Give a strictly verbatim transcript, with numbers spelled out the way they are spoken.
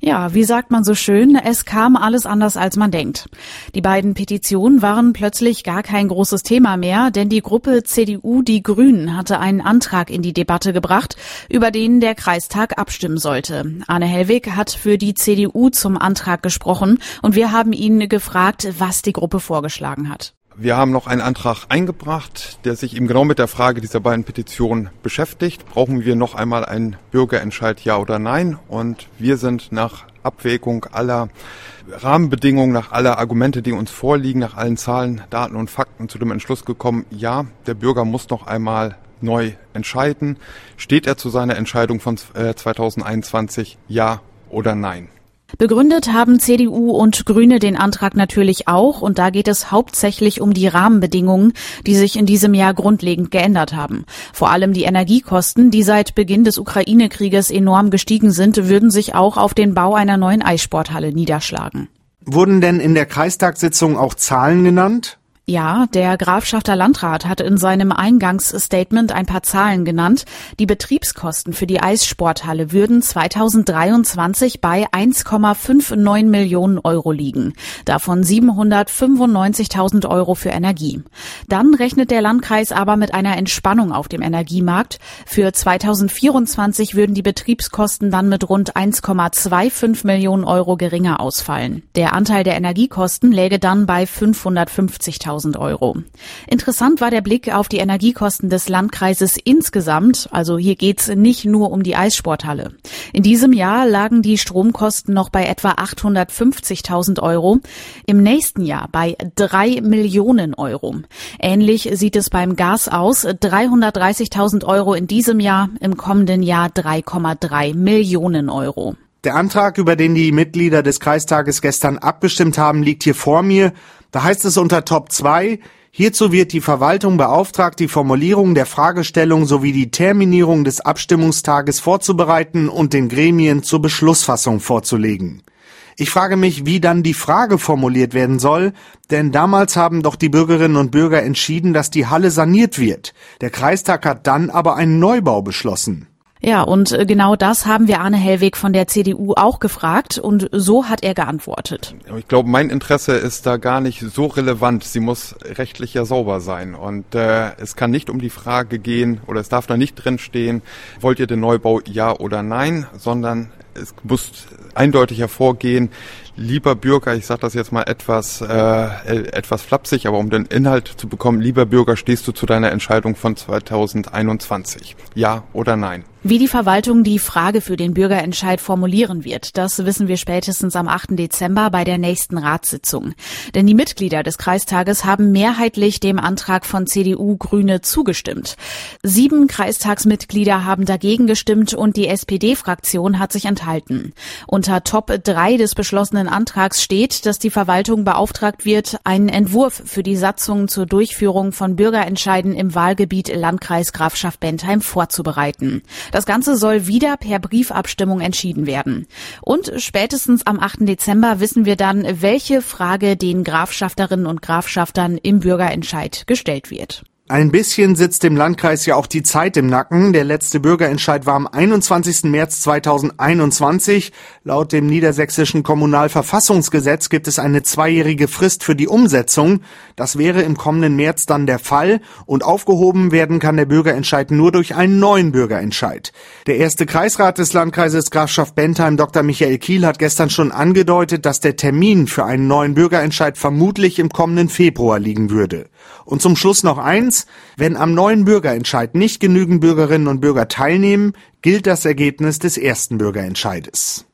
Ja, wie sagt man so schön, es kam alles anders, als man denkt. Die beiden Petitionen waren plötzlich gar kein großes Thema mehr, denn die Gruppe C D U Die Grünen hatte einen Antrag in die Debatte gebracht, über den der Kreistag abstimmen sollte. Arne Hellwig hat für die C D U zum Antrag gesprochen und wir haben ihn gefragt, was die Gruppe vorgeschlagen hat. Wir haben noch einen Antrag eingebracht, der sich eben genau mit der Frage dieser beiden Petitionen beschäftigt. Brauchen wir noch einmal einen Bürgerentscheid, ja oder nein? Und wir sind nach Abwägung aller Rahmenbedingungen, nach aller Argumente, die uns vorliegen, nach allen Zahlen, Daten und Fakten zu dem Entschluss gekommen, ja, der Bürger muss noch einmal neu entscheiden. Steht er zu seiner Entscheidung von zweitausendeinundzwanzig, ja oder nein? Begründet haben C D U und Grüne den Antrag natürlich auch, und da geht es hauptsächlich um die Rahmenbedingungen, die sich in diesem Jahr grundlegend geändert haben. Vor allem die Energiekosten, die seit Beginn des Ukraine-Krieges enorm gestiegen sind, würden sich auch auf den Bau einer neuen Eissporthalle niederschlagen. Wurden denn in der Kreistagssitzung auch Zahlen genannt? Ja, der Grafschafter Landrat hat in seinem Eingangsstatement ein paar Zahlen genannt. Die Betriebskosten für die Eissporthalle würden zweitausenddreiundzwanzig bei eins Komma neunundfünfzig Millionen Euro liegen. Davon siebenhundertfünfundneunzigtausend Euro für Energie. Dann rechnet der Landkreis aber mit einer Entspannung auf dem Energiemarkt. Für zweitausendvierundzwanzig würden die Betriebskosten dann mit rund eins Komma fünfundzwanzig Millionen Euro geringer ausfallen. Der Anteil der Energiekosten läge dann bei fünfhundertfünfzigtausend Euro. Interessant war der Blick auf die Energiekosten des Landkreises insgesamt. Also hier geht's nicht nur um die Eissporthalle. In diesem Jahr lagen die Stromkosten noch bei etwa achthundertfünfzigtausend Euro. Im nächsten Jahr bei drei Millionen Euro. Ähnlich sieht es beim Gas aus. dreihundertdreißigtausend Euro in diesem Jahr, im kommenden Jahr drei Komma drei Millionen Euro. Der Antrag, über den die Mitglieder des Kreistages gestern abgestimmt haben, liegt hier vor mir. Da heißt es unter Top zwei, hierzu wird die Verwaltung beauftragt, die Formulierung der Fragestellung sowie die Terminierung des Abstimmungstages vorzubereiten und den Gremien zur Beschlussfassung vorzulegen. Ich frage mich, wie dann die Frage formuliert werden soll, denn damals haben doch die Bürgerinnen und Bürger entschieden, dass die Halle saniert wird. Der Kreistag hat dann aber einen Neubau beschlossen. Ja, und genau das haben wir Arne Hellwig von der C D U auch gefragt, und so hat er geantwortet. Ich glaube, mein Interesse ist da gar nicht so relevant. Sie muss rechtlich ja sauber sein, und äh, es kann nicht um die Frage gehen, oder es darf da nicht drin stehen, wollt ihr den Neubau ja oder nein, sondern es muss eindeutig hervorgehen, lieber Bürger, ich sage das jetzt mal etwas äh, etwas flapsig, aber um den Inhalt zu bekommen, lieber Bürger, stehst du zu deiner Entscheidung von zweitausendeinundzwanzig? Ja oder nein? Wie die Verwaltung die Frage für den Bürgerentscheid formulieren wird, das wissen wir spätestens am achten Dezember bei der nächsten Ratssitzung. Denn die Mitglieder des Kreistages haben mehrheitlich dem Antrag von C D U Grüne zugestimmt. Sieben Kreistagsmitglieder haben dagegen gestimmt und die S P D-Fraktion hat sich enthalten. Unter Top drei des beschlossenen Antrags steht, dass die Verwaltung beauftragt wird, einen Entwurf für die Satzung zur Durchführung von Bürgerentscheiden im Wahlgebiet Landkreis Grafschaft Bentheim vorzubereiten. Das Ganze soll wieder per Briefabstimmung entschieden werden. Und spätestens am achten Dezember wissen wir dann, welche Frage den Grafschafterinnen und Grafschaftern im Bürgerentscheid gestellt wird. Ein bisschen sitzt dem Landkreis ja auch die Zeit im Nacken. Der letzte Bürgerentscheid war am einundzwanzigsten März zweitausendeinundzwanzig. Laut dem niedersächsischen Kommunalverfassungsgesetz gibt es eine zweijährige Frist für die Umsetzung. Das wäre im kommenden März dann der Fall. Und aufgehoben werden kann der Bürgerentscheid nur durch einen neuen Bürgerentscheid. Der erste Kreisrat des Landkreises Grafschaft Bentheim, Doktor Michael Kiel, hat gestern schon angedeutet, dass der Termin für einen neuen Bürgerentscheid vermutlich im kommenden Februar liegen würde. Und zum Schluss noch eins: Wenn am neuen Bürgerentscheid nicht genügend Bürgerinnen und Bürger teilnehmen, gilt das Ergebnis des ersten Bürgerentscheides.